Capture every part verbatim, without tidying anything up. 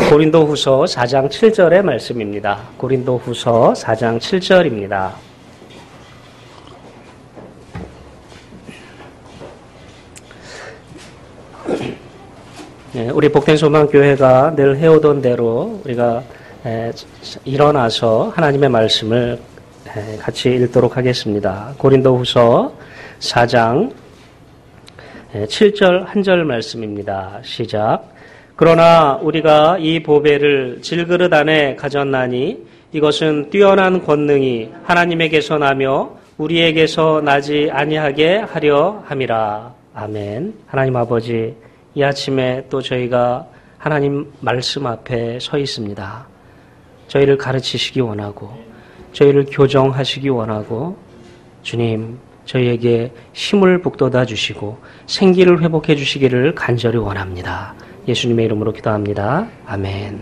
고린도후서 사 장 칠 절의 말씀입니다. 고린도후서 사 장 칠 절입니다. 네, 우리 복된소망교회가 늘 해오던 대로 우리가 에, 일어나서 하나님의 말씀을 에, 같이 읽도록 하겠습니다. 고린도후서 사 장 칠 절 한 절 말씀입니다. 시작. 그러나 우리가 이 보배를 질그릇 안에 가졌나니 이것은 뛰어난 권능이 하나님에게서 나며 우리에게서 나지 아니하게 하려 함이라. 아멘. 하나님 아버지, 이 아침에 또 저희가 하나님 말씀 앞에 서 있습니다. 저희를 가르치시기 원하고 저희를 교정하시기 원하고 주님, 저희에게 힘을 북돋아 주시고 생기를 회복해 주시기를 간절히 원합니다. 예수님의 이름으로 기도합니다. 아멘.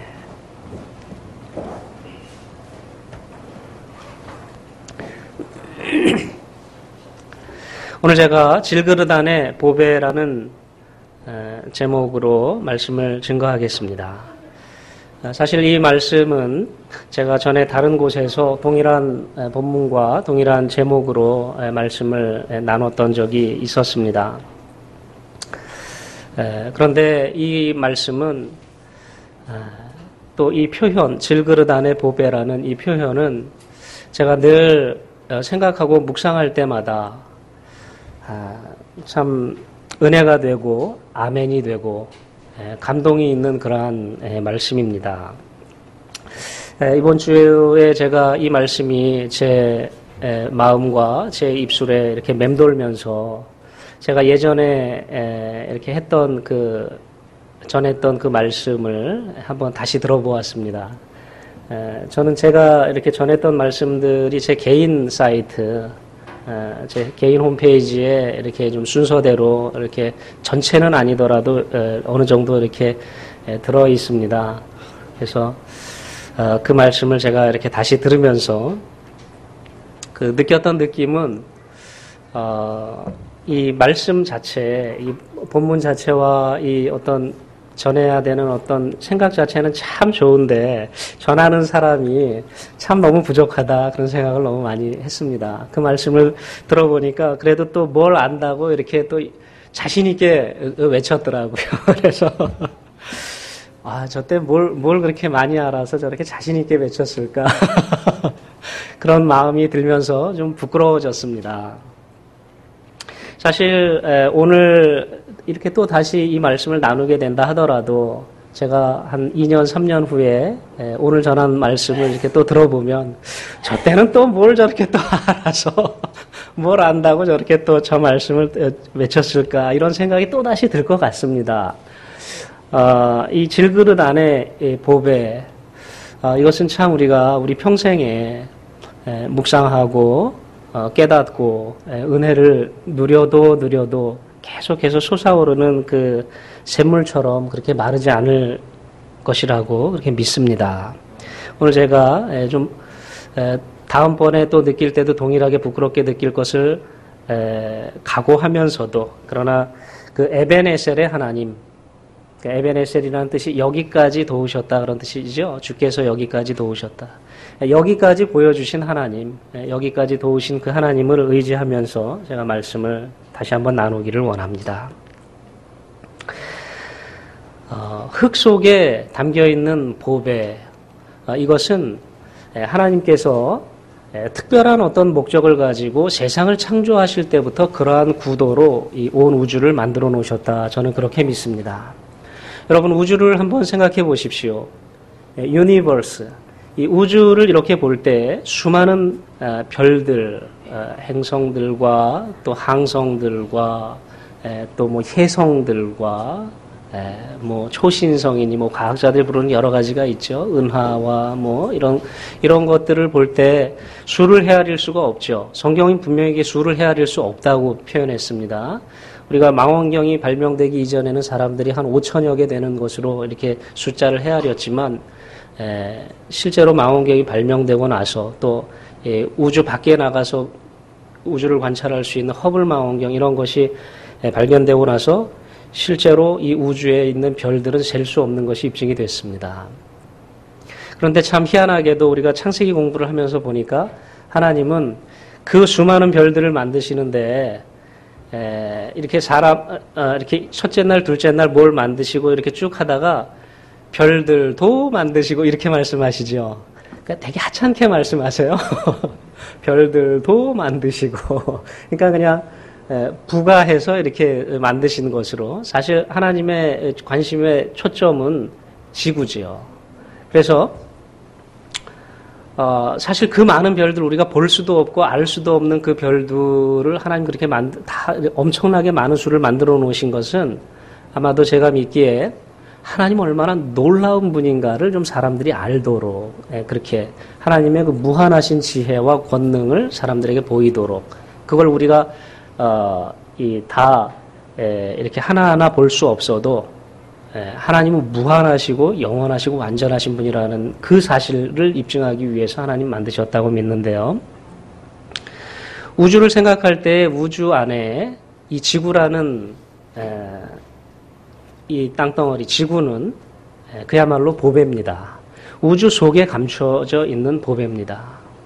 오늘 제가 질그릇 안에 보배라는 제목으로 말씀을 증거하겠습니다. 사실 이 말씀은 제가 전에 다른 곳에서 동일한 본문과 동일한 제목으로 말씀을 나눴던 적이 있었습니다. 그런데 이 말씀은 또 이 표현, 질그릇 안에 보배라는 이 표현은 제가 늘 생각하고 묵상할 때마다 참 은혜가 되고 아멘이 되고 감동이 있는 그러한 말씀입니다. 이번 주에 제가 이 말씀이 제 마음과 제 입술에 이렇게 맴돌면서 제가 예전에 이렇게 했던 그 전했던 그 말씀을 한번 다시 들어보았습니다. 저는 제가 이렇게 전했던 말씀들이 제 개인 사이트, 제 개인 홈페이지에 이렇게 좀 순서대로 이렇게 전체는 아니더라도 어느 정도 이렇게 들어 있습니다. 그래서 그 말씀을 제가 이렇게 다시 들으면서 그 느꼈던 느낌은 어, 이 말씀 자체, 이 본문 자체와 이 어떤 전해야 되는 어떤 생각 자체는 참 좋은데 전하는 사람이 참 너무 부족하다 그런 생각을 너무 많이 했습니다. 그 말씀을 들어보니까 그래도 또 뭘 안다고 이렇게 또 자신 있게 외쳤더라고요. 그래서 아, 저 때 뭘, 뭘 그렇게 많이 알아서 저렇게 자신 있게 외쳤을까 그런 마음이 들면서 좀 부끄러워졌습니다. 사실 오늘 이렇게 또 다시 이 말씀을 나누게 된다 하더라도 제가 한 이 년, 삼 년 후에 오늘 전한 말씀을 이렇게 또 들어보면 저 때는 또 뭘 저렇게 또 알아서 뭘 안다고 저렇게 또 저 말씀을 외쳤을까 이런 생각이 또 다시 들 것 같습니다. 어, 이 질그릇 안에 보배, 어, 이것은 참 우리가 우리 평생에 에, 묵상하고 어, 깨닫고 에, 은혜를 누려도 누려도 계속해서 솟아오르는 그 샘물처럼 그렇게 마르지 않을 것이라고 그렇게 믿습니다. 오늘 제가 에, 좀 에, 다음번에 또 느낄 때도 동일하게 부끄럽게 느낄 것을 에, 각오하면서도 그러나 그 에벤에셀의 하나님, 에벤에셀이라는 뜻이 여기까지 도우셨다 그런 뜻이죠. 주께서 여기까지 도우셨다. 여기까지 보여주신 하나님, 여기까지 도우신 그 하나님을 의지하면서 제가 말씀을 다시 한번 나누기를 원합니다. 어, 흙 속에 담겨있는 보배, 어, 이것은 하나님께서 특별한 어떤 목적을 가지고 세상을 창조하실 때부터 그러한 구도로 이 온 우주를 만들어 놓으셨다. 저는 그렇게 믿습니다. 여러분, 우주를 한번 생각해 보십시오. 유니버스, 이 우주를 이렇게 볼 때 수많은 별들, 행성들과 또 항성들과 또 뭐 혜성들과 뭐 초신성이니 뭐 과학자들 부르는 여러 가지가 있죠. 은하와 뭐 이런 이런 것들을 볼 때 수를 헤아릴 수가 없죠. 성경이 분명히 수를 헤아릴 수 없다고 표현했습니다. 우리가 망원경이 발명되기 이전에는 사람들이 한 오천여 개 되는 것으로 이렇게 숫자를 헤아렸지만 에, 실제로 망원경이 발명되고 나서 또 예, 우주 밖에 나가서 우주를 관찰할 수 있는 허블 망원경 이런 것이 에, 발견되고 나서 실제로 이 우주에 있는 별들은 셀 수 없는 것이 입증이 됐습니다. 그런데 참 희한하게도 우리가 창세기 공부를 하면서 보니까 하나님은 그 수많은 별들을 만드시는데 에, 이렇게 사람 어, 이렇게 첫째 날, 둘째 날 뭘 만드시고 이렇게 쭉 하다가 별들도 만드시고 이렇게 말씀하시죠. 그러니까 되게 하찮게 말씀하세요. 별들도 만드시고, 그러니까 그냥 에, 부가해서 이렇게 만드신 것으로 사실 하나님의 관심의 초점은 지구지요. 그래서 어, 사실 그 많은 별들 우리가 볼 수도 없고 알 수도 없는 그 별들을 하나님 그렇게 만들, 다 엄청나게 많은 수를 만들어 놓으신 것은 아마도 제가 믿기에 하나님 얼마나 놀라운 분인가를 좀 사람들이 알도록, 예, 그렇게 하나님의 그 무한하신 지혜와 권능을 사람들에게 보이도록, 그걸 우리가 어, 이 다 예, 이렇게 하나하나 볼 수 없어도 예, 하나님은 무한하시고 영원하시고 완전하신 분이라는 그 사실을 입증하기 위해서 하나님 만드셨다고 믿는데요. 우주를 생각할 때 우주 안에 이 지구라는 에, 이 땅덩어리 지구는 에, 그야말로 보배입니다. 우주 속에 감춰져 있는 보배입니다.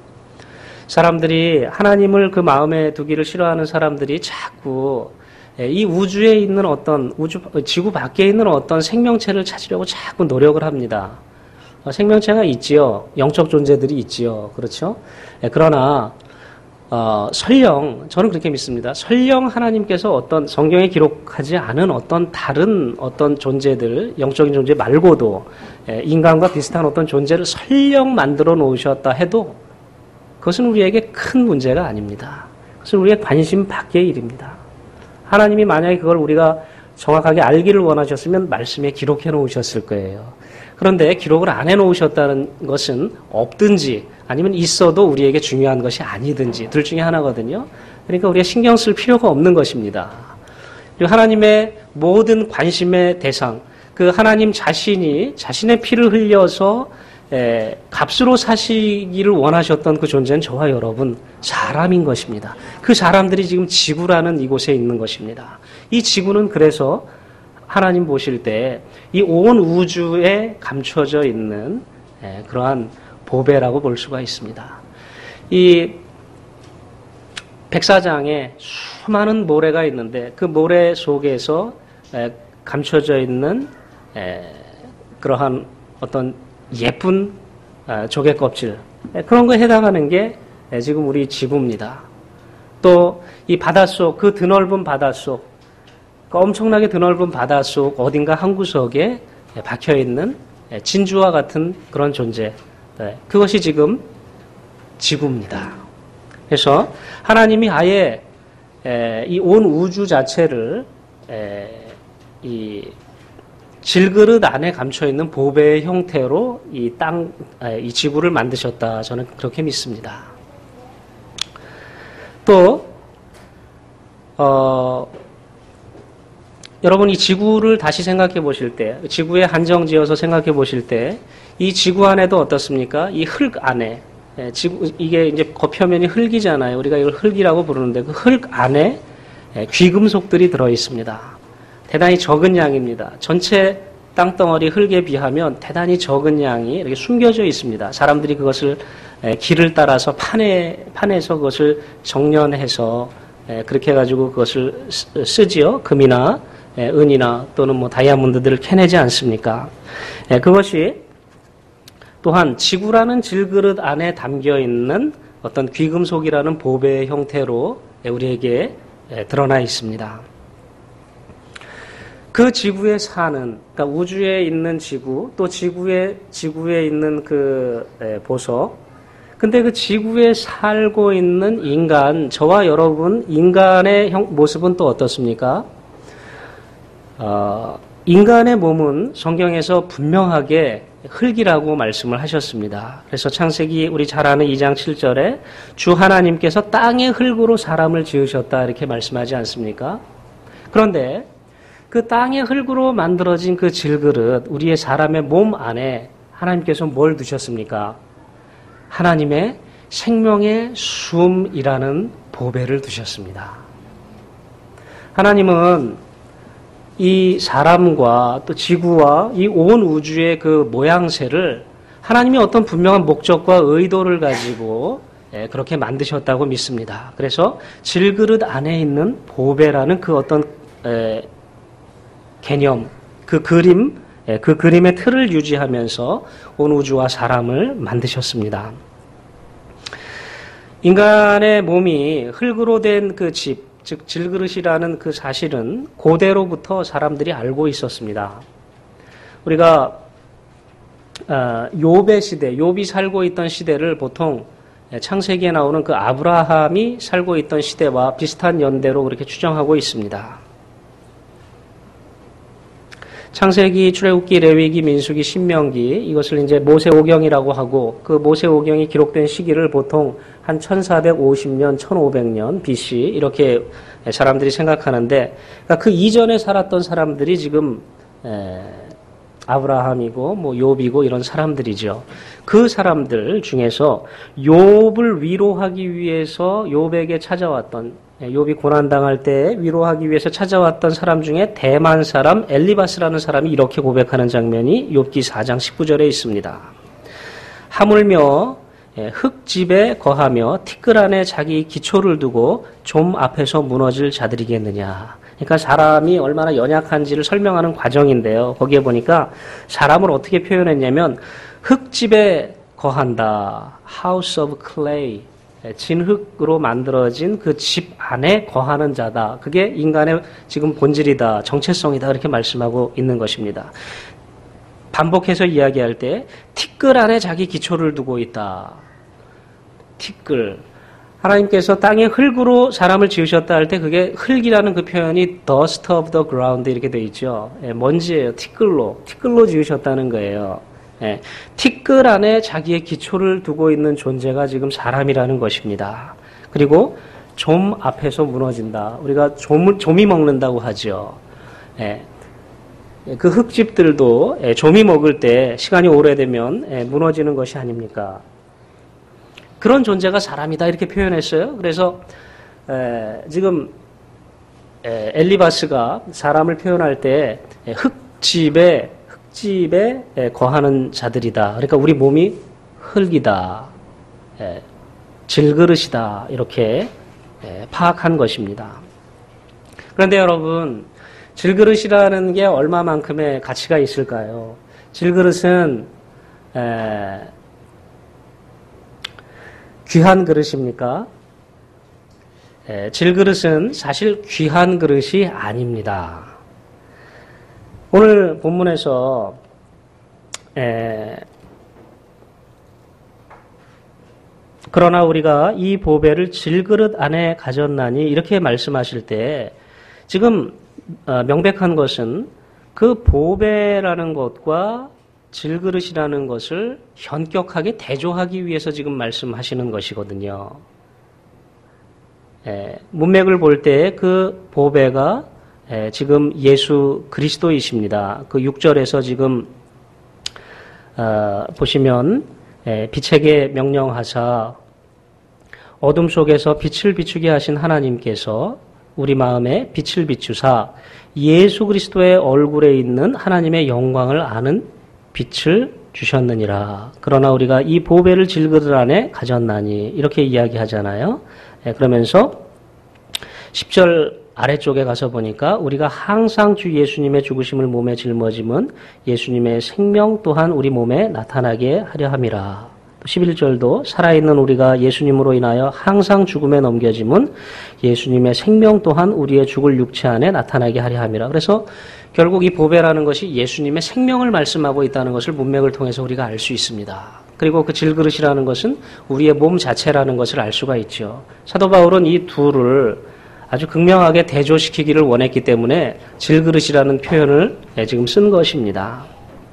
사람들이 하나님을 그 마음에 두기를 싫어하는 사람들이 자꾸 이 우주에 있는 어떤 우주 지구 밖에 있는 어떤 생명체를 찾으려고 자꾸 노력을 합니다. 생명체가 있지요. 영적 존재들이 있지요. 그렇죠? 그러나 어, 설령 저는 그렇게 믿습니다. 설령 하나님께서 어떤 성경에 기록하지 않은 어떤 다른 어떤 존재들, 영적인 존재 말고도 인간과 비슷한 어떤 존재를 설령 만들어 놓으셨다 해도 그것은 우리에게 큰 문제가 아닙니다. 그것은 우리의 관심 밖의 일입니다. 하나님이 만약에 그걸 우리가 정확하게 알기를 원하셨으면 말씀에 기록해 놓으셨을 거예요. 그런데 기록을 안 해 놓으셨다는 것은 없든지 아니면 있어도 우리에게 중요한 것이 아니든지 둘 중에 하나거든요. 그러니까 우리가 신경 쓸 필요가 없는 것입니다. 그리고 하나님의 모든 관심의 대상, 그 하나님 자신이 자신의 피를 흘려서 에, 값으로 사시기를 원하셨던 그 존재는 저와 여러분 사람인 것입니다. 그 사람들이 지금 지구라는 이곳에 있는 것입니다. 이 지구는 그래서 하나님 보실 때 이 온 우주에 감춰져 있는 에, 그러한 보배라고 볼 수가 있습니다. 이 백사장에 수많은 모래가 있는데 그 모래 속에서 에, 감춰져 있는 에, 그러한 어떤 예쁜 조개 껍질, 그런 거에 해당하는 게 지금 우리 지구입니다. 또 이 바닷속, 그 드넓은 바닷속, 그 엄청나게 드넓은 바닷속 어딘가 한 구석에 박혀있는 진주와 같은 그런 존재, 그것이 지금 지구입니다. 그래서 하나님이 아예 이 온 우주 자체를 이 질그릇 안에 감춰있는 보배의 형태로 이 땅, 이 지구를 만드셨다. 저는 그렇게 믿습니다. 또, 어, 여러분 이 지구를 다시 생각해 보실 때, 지구에 한정 지어서 생각해 보실 때, 이 지구 안에도 어떻습니까? 이 흙 안에, 지구, 이게 이제 겉표면이 흙이잖아요. 우리가 이걸 흙이라고 부르는데, 그 흙 안에 귀금속들이 들어 있습니다. 대단히 적은 양입니다. 전체 땅덩어리 흙에 비하면 대단히 적은 양이 이렇게 숨겨져 있습니다. 사람들이 그것을 길을 따라서 판에, 판에서 그것을 정련해서 그렇게 해가지고 그것을 쓰지요. 금이나 은이나 또는 뭐 다이아몬드들을 캐내지 않습니까? 그것이 또한 지구라는 질그릇 안에 담겨 있는 어떤 귀금속이라는 보배의 형태로 우리에게 드러나 있습니다. 그 지구에 사는, 그러니까 우주에 있는 지구, 또 지구에, 지구에 있는 그 보석, 근데 그 지구에 살고 있는 인간, 저와 여러분, 인간의 형, 모습은 또 어떻습니까? 어, 인간의 몸은 성경에서 분명하게 흙이라고 말씀을 하셨습니다. 그래서 창세기 우리 잘 아는 이 장 칠 절에 주 하나님께서 땅의 흙으로 사람을 지으셨다 이렇게 말씀하지 않습니까? 그런데 그 땅의 흙으로 만들어진 그 질그릇, 우리의 사람의 몸 안에 하나님께서 뭘 두셨습니까? 하나님의 생명의 숨이라는 보배를 두셨습니다. 하나님은 이 사람과 또 지구와 이 온 우주의 그 모양새를 하나님이 어떤 분명한 목적과 의도를 가지고 그렇게 만드셨다고 믿습니다. 그래서 질그릇 안에 있는 보배라는 그 어떤 개념, 그 그림, 그 그림의 틀을 유지하면서 온 우주와 사람을 만드셨습니다. 인간의 몸이 흙으로 된 그 집, 즉 질그릇이라는 그 사실은 고대로부터 사람들이 알고 있었습니다. 우리가 욥의 시대, 욥이 살고 있던 시대를 보통 창세기에 나오는 그 아브라함이 살고 있던 시대와 비슷한 연대로 그렇게 추정하고 있습니다. 창세기, 출애굽기, 레위기, 민수기, 신명기, 이것을 이제 모세오경이라고 하고, 그 모세오경이 기록된 시기를 보통 한 천사백오십 년, 천오백 년 비씨 이렇게 사람들이 생각하는데, 그러니까 그 이전에 살았던 사람들이 지금 에, 아브라함이고 뭐 욥이고 이런 사람들이죠. 그 사람들 중에서 욥을 위로하기 위해서 욥에게 찾아왔던, 욥이 고난당할 때 위로하기 위해서 찾아왔던 사람 중에 대만 사람 엘리바스라는 사람이 이렇게 고백하는 장면이 욥기 사 장 십구 절에 있습니다. 하물며 흙집에 거하며 티끌 안에 자기 기초를 두고 좀 앞에서 무너질 자들이겠느냐. 그러니까 사람이 얼마나 연약한지를 설명하는 과정인데요. 거기에 보니까 사람을 어떻게 표현했냐면 흙집에 거한다. House of clay. 진흙으로 만들어진 그 집 안에 거하는 자다. 그게 인간의 지금 본질이다. 정체성이다. 이렇게 말씀하고 있는 것입니다. 반복해서 이야기할 때 티끌 안에 자기 기초를 두고 있다. 티끌. 하나님께서 땅의 흙으로 사람을 지으셨다 할 때 그게 흙이라는 그 표현이 dust of the ground 이렇게 돼 있죠. 예, 먼지예요. 티끌로. 티끌로 지으셨다는 거예요. 예, 티끌 안에 자기의 기초를 두고 있는 존재가 지금 사람이라는 것입니다. 그리고 좀 앞에서 무너진다. 우리가 좀, 좀이 먹는다고 하죠. 예, 그 흙집들도 예, 좀이 먹을 때 시간이 오래되면 예, 무너지는 것이 아닙니까? 그런 존재가 사람이다 이렇게 표현했어요. 그래서 에, 지금 에, 엘리바스가 사람을 표현할 때 에, 흙집에 흙집에 에, 거하는 자들이다. 그러니까 우리 몸이 흙이다, 에, 질그릇이다 이렇게 에, 파악한 것입니다. 그런데 여러분, 질그릇이라는 게 얼마만큼의 가치가 있을까요? 질그릇은 에, 귀한 그릇입니까? 에, 질그릇은 사실 귀한 그릇이 아닙니다. 오늘 본문에서 에, 그러나 우리가 이 보배를 질그릇 안에 가졌나니 이렇게 말씀하실 때 지금 어, 명백한 것은 그 보배라는 것과 질그릇이라는 것을 현격하게 대조하기 위해서 지금 말씀하시는 것이거든요. 에, 문맥을 볼 때 그 보배가 에, 지금 예수 그리스도이십니다. 그 육 절에서 지금 어, 보시면 에, 빛에게 명령하사 어둠 속에서 빛을 비추게 하신 하나님께서 우리 마음에 빛을 비추사 예수 그리스도의 얼굴에 있는 하나님의 영광을 아는 빛을 주셨느니라. 그러나 우리가 이 보배를 질그릇 안에 가졌나니 이렇게 이야기하잖아요. 예, 그러면서 십 절 아래쪽에 가서 보니까 우리가 항상 주 예수님의 죽으심을 몸에 짊어짐은 예수님의 생명 또한 우리 몸에 나타나게 하려 함이라. 십일 절도 살아있는 우리가 예수님으로 인하여 항상 죽음에 넘겨짐은 예수님의 생명 또한 우리의 죽을 육체 안에 나타나게 하려 함이라. 그래서 결국 이 보배라는 것이 예수님의 생명을 말씀하고 있다는 것을 문맥을 통해서 우리가 알 수 있습니다. 그리고 그 질그릇이라는 것은 우리의 몸 자체라는 것을 알 수가 있죠. 사도 바울은 이 둘을 아주 극명하게 대조시키기를 원했기 때문에 질그릇이라는 표현을 지금 쓴 것입니다.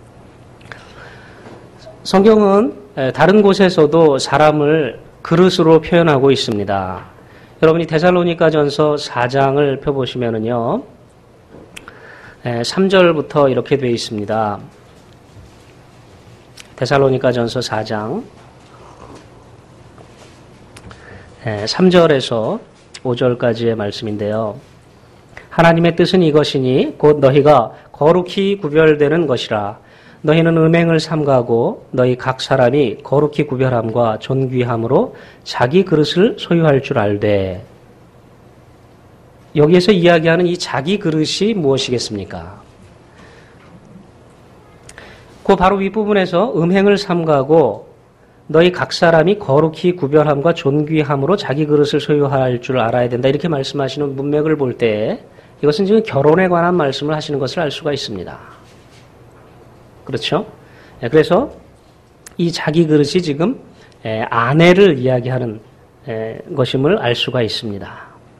성경은 다른 곳에서도 사람을 그릇으로 표현하고 있습니다. 여러분이 데살로니가전서 사 장을 펴보시면은요, 삼 절부터 이렇게 되어 있습니다. 데살로니가전서 사 장 삼 절에서 오 절까지의 말씀인데요. 하나님의 뜻은 이것이니 곧 너희가 거룩히 구별되는 것이라. 너희는 음행을 삼가고 너희 각 사람이 거룩히 구별함과 존귀함으로 자기 그릇을 소유할 줄 알되. 여기에서 이야기하는 이 자기 그릇이 무엇이겠습니까? 그 바로 윗부분에서 음행을 삼가고 너희 각 사람이 거룩히 구별함과 존귀함으로 자기 그릇을 소유할 줄 알아야 된다. 이렇게 말씀하시는 문맥을 볼 때 이것은 지금 결혼에 관한 말씀을 하시는 것을 알 수가 있습니다. 그렇죠? 그래서 이 자기 그릇이 지금 아내를 이야기하는 것임을 알 수가 있습니다.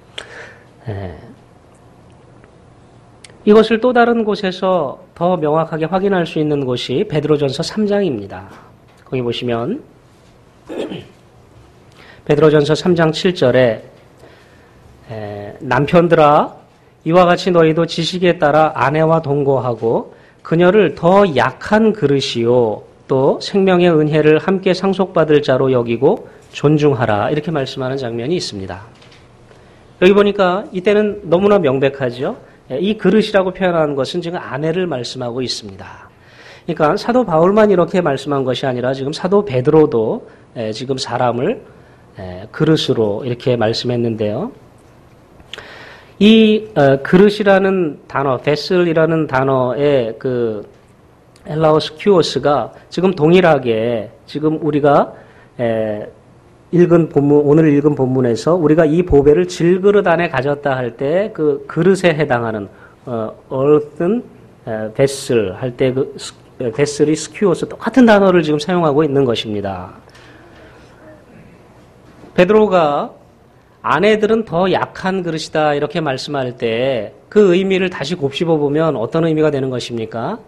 이것을 또 다른 곳에서 더 명확하게 확인할 수 있는 곳이 베드로전서 삼 장입니다. 거기 보시면 베드로전서 삼 장 칠 절에 남편들아 이와 같이 너희도 지식에 따라 아내와 동거하고 그녀를 더 약한 그릇이요 또 생명의 은혜를 함께 상속받을 자로 여기고 존중하라. 이렇게 말씀하는 장면이 있습니다. 여기 보니까 이때는 너무나 명백하죠. 이 그릇이라고 표현하는 것은 지금 아내를 말씀하고 있습니다. 그러니까 사도 바울만 이렇게 말씀한 것이 아니라 지금 사도 베드로도 지금 사람을 그릇으로 이렇게 말씀했는데요. 이 그릇이라는 단어, 베슬이라는 단어의 그 엘라오 스큐오스가 지금 동일하게 지금 우리가 읽은 본문, 오늘 읽은 본문에서 우리가 이 보배를 질그릇 안에 가졌다 할 때 그 그릇에 해당하는 어, earthen vessel 할 때 그 베슬이 스큐오스 똑같은 단어를 지금 사용하고 있는 것입니다. 베드로가 아내들은 더 약한 그릇이다 이렇게 말씀할 때 그 의미를 다시 곱씹어 보면 어떤 의미가 되는 것입니까?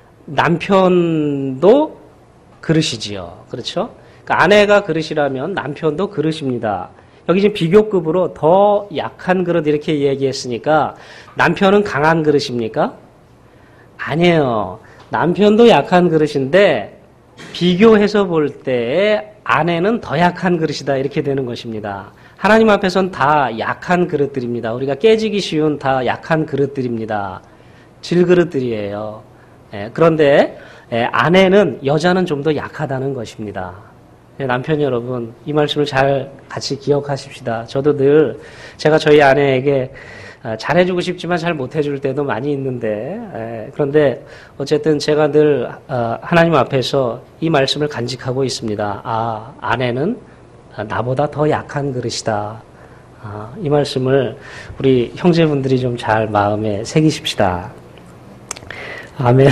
남편도 그릇이지요. 그렇죠? 그러니까 아내가 그릇이라면 남편도 그릇입니다. 여기 지금 비교급으로 더 약한 그릇 이렇게 얘기했으니까 남편은 강한 그릇입니까? 아니에요. 남편도 약한 그릇인데 비교해서 볼 때 아내는 더 약한 그릇이다 이렇게 되는 것입니다. 하나님 앞에서는 다 약한 그릇들입니다. 우리가 깨지기 쉬운 다 약한 그릇들입니다. 질그릇들이에요. 예, 그런데 예, 아내는 여자는 좀 더 약하다는 것입니다. 예, 남편 여러분 이 말씀을 잘 같이 기억하십시다. 저도 늘 제가 저희 아내에게 잘해주고 싶지만 잘 못해줄 때도 많이 있는데 예, 그런데 어쨌든 제가 늘 어, 하나님 앞에서 이 말씀을 간직하고 있습니다. 아, 아내는 나보다 더 약한 그릇이다. 아, 이 말씀을 우리 형제분들이 좀 잘 마음에 새기십시다. 아멘.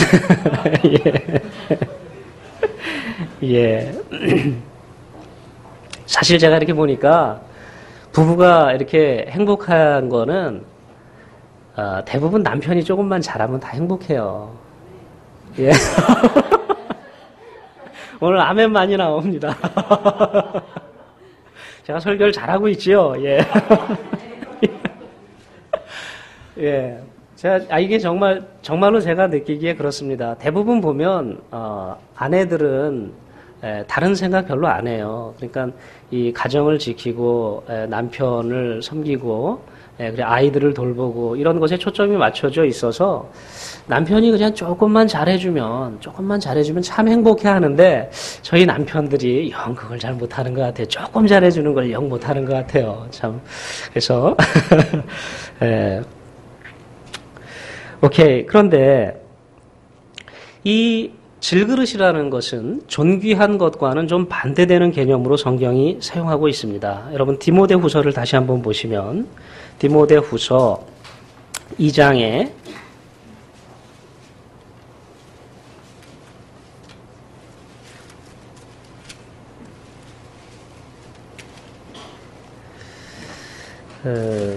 예. 예. 사실 제가 이렇게 보니까 부부가 이렇게 행복한 거는 어, 대부분 남편이 조금만 잘하면 다 행복해요. 예. 오늘 아멘 많이 나옵니다. 제가 설교를 잘하고 있지요. 예. 예. 제가, 아, 이게 정말, 정말로 제가 느끼기에 그렇습니다. 대부분 보면, 어, 아내들은, 에, 다른 생각 별로 안 해요. 그러니까, 이 가정을 지키고, 에, 남편을 섬기고, 에, 그래, 아이들을 돌보고, 이런 것에 초점이 맞춰져 있어서, 남편이 그냥 조금만 잘해주면, 조금만 잘해주면 참 행복해 하는데, 저희 남편들이 영 그걸 잘 못하는 것 같아요. 조금 잘해주는 걸 영 못하는 것 같아요. 참. 그래서, 에, 오케이. 그런데 이 질그릇이라는 것은 존귀한 것과는 좀 반대되는 개념으로 성경이 사용하고 있습니다. 여러분 디모데후서를 다시 한번 보시면 디모데후서 이 장에 어,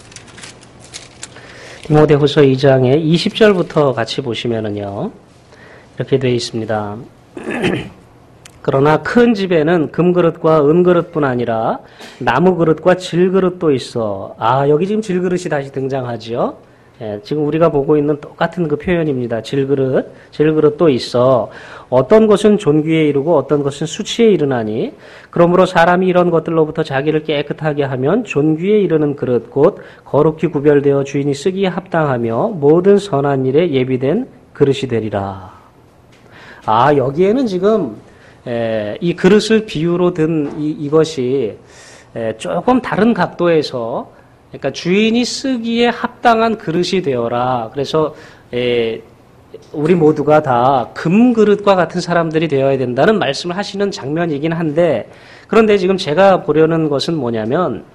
디모데후서 이 장의 이십 절부터 같이 보시면은요, 이렇게 되어 있습니다. 그러나 큰 집에는 금그릇과 은그릇뿐 아니라 나무그릇과 질그릇도 있어. 아, 여기 지금 질그릇이 다시 등장하죠. 예, 지금 우리가 보고 있는 똑같은 그 표현입니다. 질그릇, 질그릇도 있어. 어떤 것은 존귀에 이르고 어떤 것은 수치에 이르나니 그러므로 사람이 이런 것들로부터 자기를 깨끗하게 하면 존귀에 이르는 그릇 곧 거룩히 구별되어 주인이 쓰기에 합당하며 모든 선한 일에 예비된 그릇이 되리라. 아, 여기에는 지금 에, 이 그릇을 비유로 든 이, 이것이 에, 조금 다른 각도에서 그러니까 주인이 쓰기에 합당한 그릇이 되어라. 그래서 에, 우리 모두가 다 금그릇과 같은 사람들이 되어야 된다는 말씀을 하시는 장면이긴 한데 그런데 지금 제가 보려는 것은 뭐냐면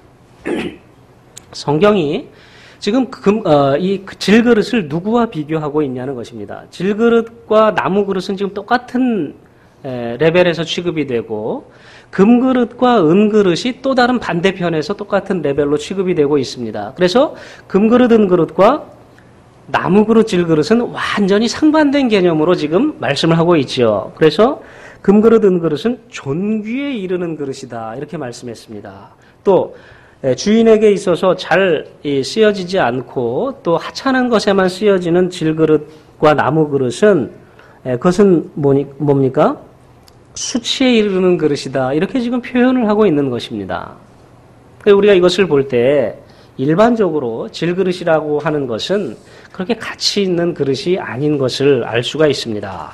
성경이 지금 금, 어, 이 질그릇을 누구와 비교하고 있냐는 것입니다. 질그릇과 나무그릇은 지금 똑같은 에, 레벨에서 취급이 되고 금그릇과 은그릇이 또 다른 반대편에서 똑같은 레벨로 취급이 되고 있습니다. 그래서 금그릇, 은그릇과 나무그릇, 질그릇은 완전히 상반된 개념으로 지금 말씀을 하고 있죠. 그래서 금그릇, 은그릇은 존귀에 이르는 그릇이다. 이렇게 말씀했습니다. 또 주인에게 있어서 잘 쓰여지지 않고 또 하찮은 것에만 쓰여지는 질그릇과 나무그릇은 그것은 뭡니까? 수치에 이르는 그릇이다. 이렇게 지금 표현을 하고 있는 것입니다. 우리가 이것을 볼 때 일반적으로 질그릇이라고 하는 것은 그렇게 가치 있는 그릇이 아닌 것을 알 수가 있습니다.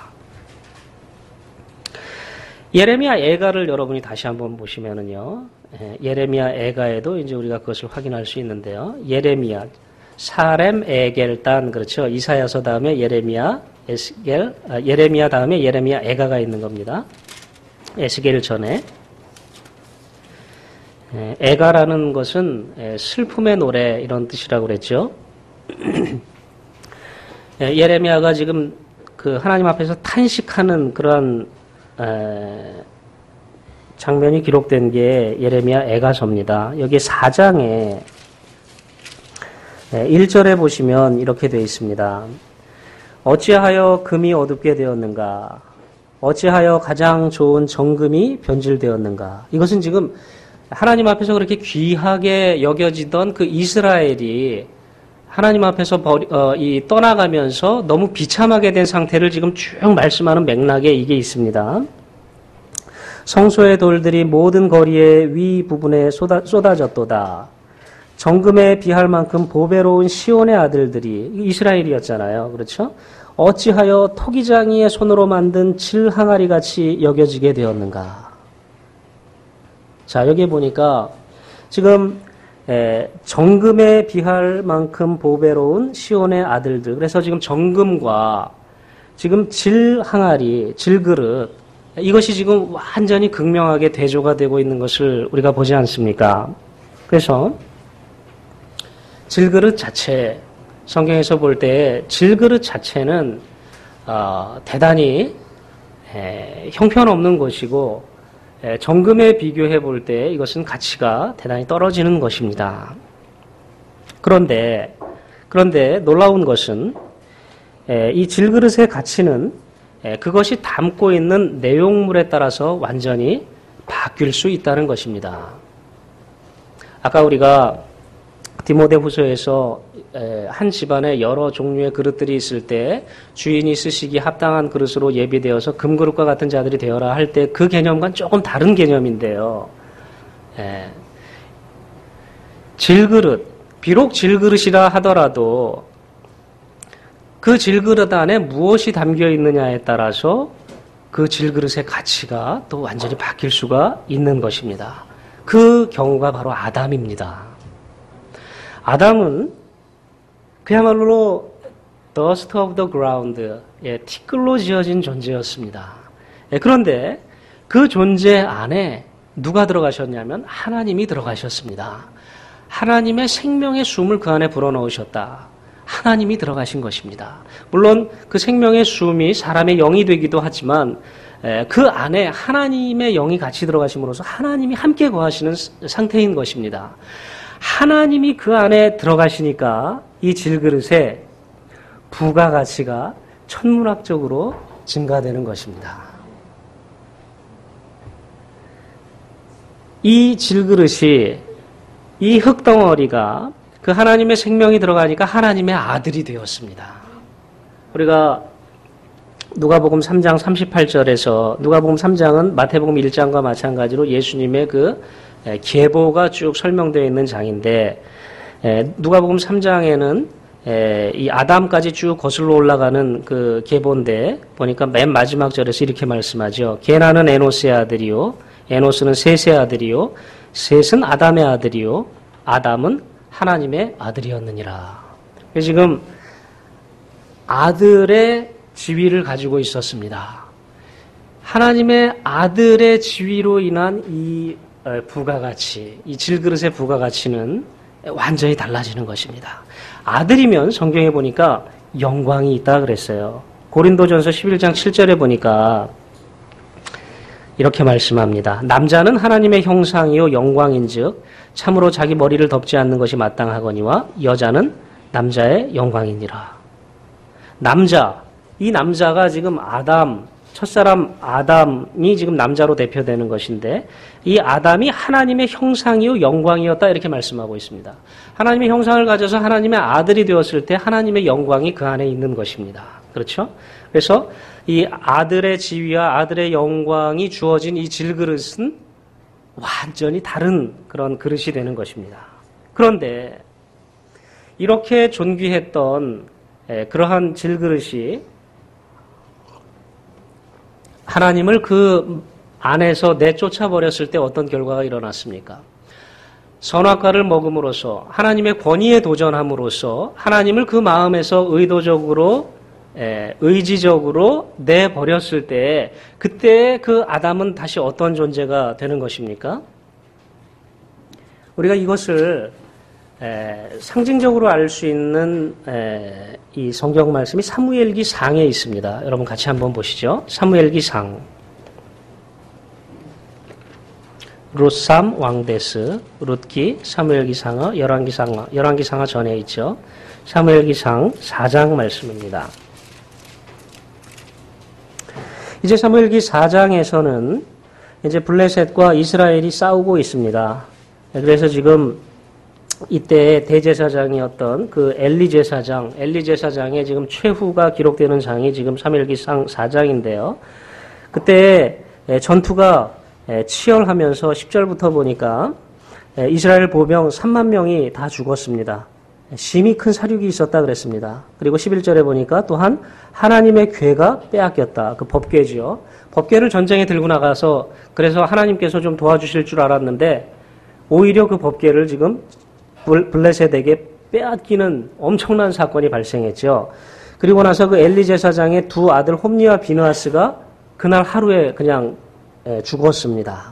예레미야 애가를 여러분이 다시 한번 보시면은요, 예레미야 애가에도 이제 우리가 그것을 확인할 수 있는데요. 예레미야, 사렘, 에겔단, 그렇죠. 이사야서 다음에 예레미야, 에스겔, 아, 예레미야 다음에 예레미야 애가가 있는 겁니다. 에스겔 전에. 애가라는 것은 슬픔의 노래 이런 뜻이라고 그랬죠. 예레미야가 지금 그 하나님 앞에서 탄식하는 그러한 장면이 기록된 게 예레미야 애가서입니다. 여기 사 장에 일 절에 보시면 이렇게 되어 있습니다. 어찌하여 금이 어둡게 되었는가? 어찌하여 가장 좋은 정금이 변질되었는가? 이것은 지금 하나님 앞에서 그렇게 귀하게 여겨지던 그 이스라엘이 하나님 앞에서 버리, 어, 이 떠나가면서 너무 비참하게 된 상태를 지금 쭉 말씀하는 맥락에 이게 있습니다. 성소의 돌들이 모든 거리의 위 부분에 쏟아, 쏟아졌도다. 정금에 비할 만큼 보배로운 시온의 아들들이 이스라엘이었잖아요. 그렇죠? 어찌하여 토기장이의 손으로 만든 질 항아리 같이 여겨지게 되었는가? 자, 여기 보니까 지금 에, 정금에 비할 만큼 보배로운 시온의 아들들. 그래서 지금 정금과 지금 질 항아리, 질그릇 이것이 지금 완전히 극명하게 대조가 되고 있는 것을 우리가 보지 않습니까? 그래서 질그릇 자체, 성경에서 볼 때 질그릇 자체는 어, 대단히 에, 형편없는 것이고 에, 정금에 비교해 볼 때 이것은 가치가 대단히 떨어지는 것입니다. 그런데 그런데 놀라운 것은 에, 이 질그릇의 가치는 에, 그것이 담고 있는 내용물에 따라서 완전히 바뀔 수 있다는 것입니다. 아까 우리가 디모데후서에서 한 집안에 여러 종류의 그릇들이 있을 때 주인이 쓰시기 합당한 그릇으로 예비되어서 금그릇과 같은 자들이 되어라 할 때 그 개념과는 조금 다른 개념인데요. 예. 질그릇, 비록 질그릇이라 하더라도 그 질그릇 안에 무엇이 담겨 있느냐에 따라서 그 질그릇의 가치가 또 완전히 바뀔 수가 있는 것입니다. 그 경우가 바로 아담입니다. 아담은 그야말로 dust of the ground, 예, 티끌로 지어진 존재였습니다. 예, 그런데 그 존재 안에 누가 들어가셨냐면 하나님이 들어가셨습니다. 하나님의 생명의 숨을 그 안에 불어넣으셨다. 하나님이 들어가신 것입니다. 물론 그 생명의 숨이 사람의 영이 되기도 하지만 예, 그 안에 하나님의 영이 같이 들어가심으로써 하나님이 함께 거하시는 상태인 것입니다. 하나님이 그 안에 들어가시니까 이 질그릇의 부가가치가 천문학적으로 증가되는 것입니다. 이 질그릇이, 이 흙덩어리가 그 하나님의 생명이 들어가니까 하나님의 아들이 되었습니다. 우리가 누가복음 삼 장 삼십팔 절에서 누가복음 삼 장은 마태복음 일 장과 마찬가지로 예수님의 그 계보가 쭉 설명되어 있는 장인데 누가복음 삼 장에는 이 아담까지 쭉 거슬러 올라가는 그 계보인데 보니까 맨 마지막 절에서 이렇게 말씀하죠. 게나는 에노스의 아들이요, 에노스는 셋의 아들이요, 셋은 아담의 아들이요, 아담은 하나님의 아들이었느니라. 지금 아들의 지위를 가지고 있었습니다. 하나님의 아들의 지위로 인한 이 부가가치, 이 질그릇의 부가가치는 완전히 달라지는 것입니다. 아들이면 성경에 보니까 영광이 있다 그랬어요. 고린도전서 십일 장 칠 절에 보니까 이렇게 말씀합니다. 남자는 하나님의 형상이요 영광인즉 참으로 자기 머리를 덮지 않는 것이 마땅하거니와 여자는 남자의 영광이니라. 남자, 이 남자가 지금 아담, 첫사람 아담이 지금 남자로 대표되는 것인데 이 아담이 하나님의 형상이요 영광이었다 이렇게 말씀하고 있습니다. 하나님의 형상을 가져서 하나님의 아들이 되었을 때 하나님의 영광이 그 안에 있는 것입니다. 그렇죠? 그래서 이 아들의 지위와 아들의 영광이 주어진 이 질그릇은 완전히 다른 그런 그릇이 되는 것입니다. 그런데 이렇게 존귀했던 그러한 질그릇이 하나님을 그 안에서 내쫓아 버렸을 때 어떤 결과가 일어났습니까? 선악과를 먹음으로써 하나님의 권위에 도전함으로써 하나님을 그 마음에서 의도적으로 에, 의지적으로 내버렸을 때 그때 그 아담은 다시 어떤 존재가 되는 것입니까? 우리가 이것을 에, 상징적으로 알 수 있는 에, 이 성경 말씀이 사무엘기 상에 있습니다. 여러분 같이 한번 보시죠. 사무엘기 상. 룻삼 왕데스, 룻기, 사무엘기 상어, 열왕기 상어, 열왕기 상어 전에 있죠. 사무엘기 상 사 장 말씀입니다. 이제 사무엘기 사 장에서는 이제 블레셋과 이스라엘이 싸우고 있습니다. 그래서 지금 이때 대제사장이었던 그 엘리 제사장, 엘리 제사장의 지금 최후가 기록되는 장이 지금 사무엘기 상 사 장인데요. 그때 전투가 치열하면서 십 절부터 보니까 이스라엘 보병 삼만 명이 다 죽었습니다. 심히 큰 사륙이 있었다 그랬습니다. 그리고 십일 절에 보니까 또한 하나님의 궤가 빼앗겼다. 그 법궤지요. 법궤를 전쟁에 들고 나가서 그래서 하나님께서 좀 도와주실 줄 알았는데 오히려 그 법궤를 지금 블레셋에게 빼앗기는 엄청난 사건이 발생했죠. 그리고 나서 그 엘리 제사장의 두 아들 홈니와 비느하스가 그날 하루에 그냥 죽었습니다.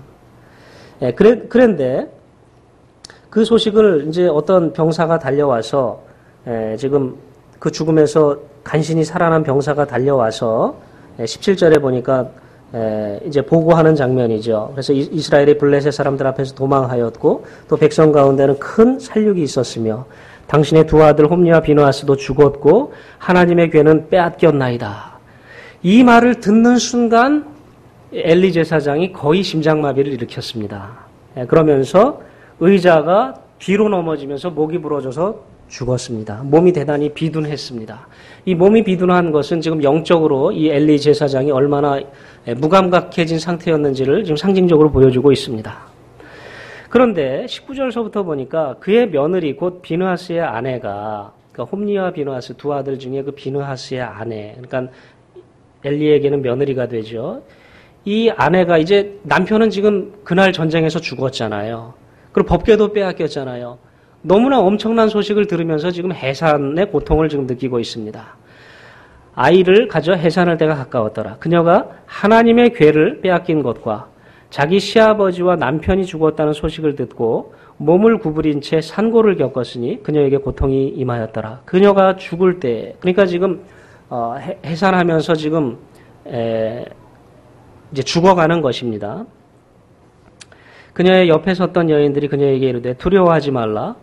그런데 그 소식을 이제 어떤 병사가 달려와서 지금 그 죽음에서 간신히 살아난 병사가 달려와서 십칠 절에 보니까 이제 보고하는 장면이죠. 그래서 이스라엘이 블레셋 사람들 앞에서 도망하였고 또 백성 가운데는 큰 살육이 있었으며 당신의 두 아들 홈니와 비느하스도 죽었고 하나님의 궤는 빼앗겼나이다. 이 말을 듣는 순간 엘리 제사장이 거의 심장마비를 일으켰습니다. 그러면서 의자가 뒤로 넘어지면서 목이 부러져서 죽었습니다. 몸이 대단히 비둔했습니다. 이 몸이 비둔한 것은 지금 영적으로 이 엘리 제사장이 얼마나 무감각해진 상태였는지를 지금 상징적으로 보여주고 있습니다. 그런데 십구 절서부터 보니까 그의 며느리 곧 비느하스의 아내가 그러니까 홈니와 비느하스 두 아들 중에 그 비느하스의 아내 그러니까 엘리에게는 며느리가 되죠. 이 아내가 이제 남편은 지금 그날 전쟁에서 죽었잖아요. 그리고 법궤도 빼앗겼잖아요. 너무나 엄청난 소식을 들으면서 지금 해산의 고통을 지금 느끼고 있습니다. 아이를 가져 해산할 때가 가까웠더라. 그녀가 하나님의 궤를 빼앗긴 것과 자기 시아버지와 남편이 죽었다는 소식을 듣고 몸을 구부린 채 산고를 겪었으니 그녀에게 고통이 임하였더라. 그녀가 죽을 때, 그러니까 지금 어, 해산하면서 지금 에, 이제 죽어가는 것입니다. 그녀의 옆에 섰던 여인들이 그녀에게 이르되 두려워하지 말라.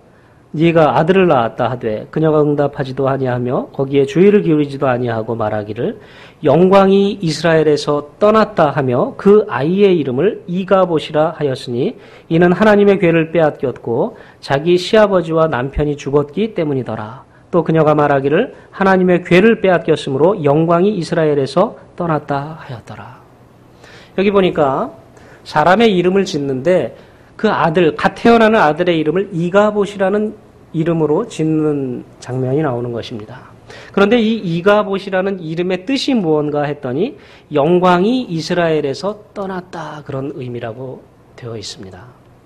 네가 아들을 낳았다 하되 그녀가 응답하지도 아니하며 거기에 주의를 기울이지도 아니하고 말하기를 영광이 이스라엘에서 떠났다 하며 그 아이의 이름을 이가봇이라 하였으니 이는 하나님의 괴를 빼앗겼고 자기 시아버지와 남편이 죽었기 때문이더라. 또 그녀가 말하기를 하나님의 괴를 빼앗겼으므로 영광이 이스라엘에서 떠났다 하였더라. 여기 보니까 사람의 이름을 짓는데 그 아들, 갓 태어나는 아들의 이름을 이가봇이라는 이름으로 짓는 장면이 나오는 것입니다. 그런데 이 이가봇이라는 이름의 뜻이 무언가 했더니 영광이 이스라엘에서 떠났다 그런 의미라고 되어 있습니다.